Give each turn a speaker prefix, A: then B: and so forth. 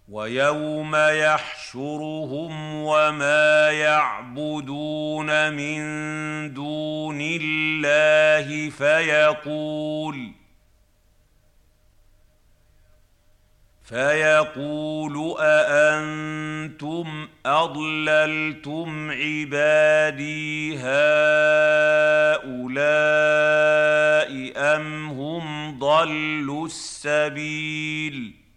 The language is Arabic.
A: ويوم يحشرهم وما يعبدون من دون الله فيقول أأنتم أضللتم عبادي هؤلاء أم هم ضلوا السبيل